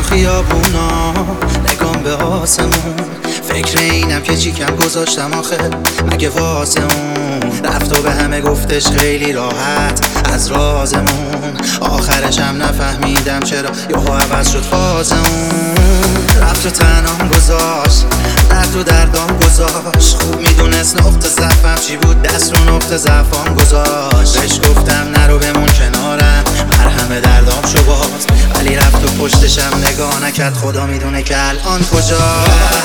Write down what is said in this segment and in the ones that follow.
خیابونا نگام به آسمون، فکر اینم که چی کم گذاشتم آخه مگه واسه اون. رفت و به همه گفتش خیلی راحت از رازمون، آخرش هم نفهمیدم چرا یهو عوض شد فازمون. رفت و تنهام گذاشت، درد و دردام گذاشت، خوب میدونست نقطه ضعفم چی بود، دست رو نقطه ضعفام گذاشت. بهش گفتم نرو بمون کنارم، مرهم دردام شو باز، ولی رفت و پشتشم نگاه نکرد، خدا میدونه که الان کجا.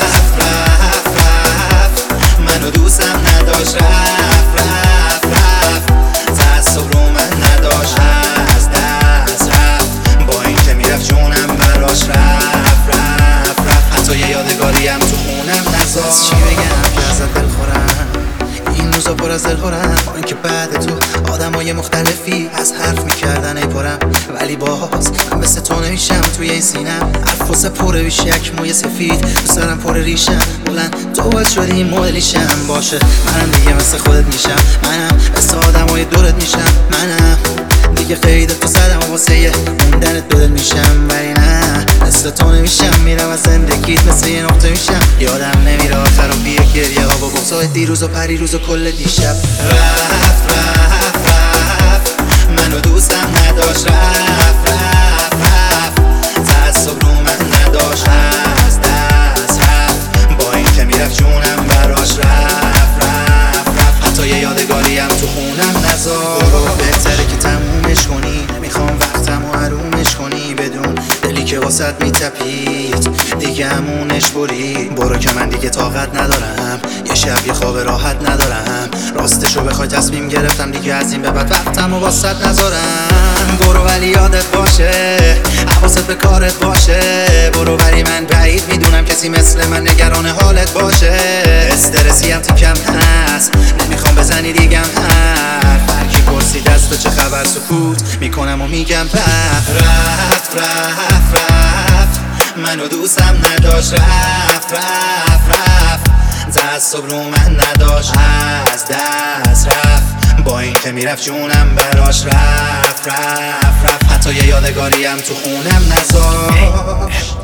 رفت منو دوستم نداشت، رفت تعصب رو من نداشت، از دست رفت با این که میرفت جونم براش، رفت حتی یه یادگاریم تو خونم نذاشت. چی بگم که ازت دل خورم، این روزا پر از دل خورم، با اینکه بعد تو آدمای مختلفی از حرف میکردن ای پرم، ولی باز من مثل تو نمیشم توی این سینم. عفوس پره بیش یک موی سفید تو سرم پر ریشم، بلند تو باید شدی این مدلیشم. باشه منم دیگه مثل خودت میشم، منم مثل آدمای دورت میشم، منم دیگه قید تو زدم و واسه یه موندنت بدل میشم، ولی نه مثل تو نمیشم. میرم از زندگیت مثل یه نقطه میشم، یادم نمیره آخرم بیه گریه ها با بغضای دیروز و پریروز و کل دیشب. رفت منو دوستم نداشت، رفت تعصب رو من نداشت، از دست رفت با این که میرفت جونم براش، رفت حتی یه یادگاریم تو خونم نذاشت. بهتره که تمومش کنی، نمیخوام وقتم و حرومش کنی، بدون دلی که واسط میتپید دیگه همونش برو که من دیگه طاقت ندارم، یه شب یه خواب راحت ندارم، راستشو بخوای تصمیم گرفتم دیگه از این به بعد وقتم و واسط نذارم. برو ولی یادت باشه، حواست به کارت باشه، برو ولی من بعید میدونم کسی مثل من نگران حالت باشه. استرسی هم تیکم هست، نمیخوام بزنی دیگم حرف، هرکی پرسید از تو چه خبر سکوت میکنم و میگم رفت منو دوستم نداشت، رفت تعصب رو من نداشت، از دست رفت با این که میرفت جونم براش، رفت حتی یه یادگاریم تو خونم نذاشت.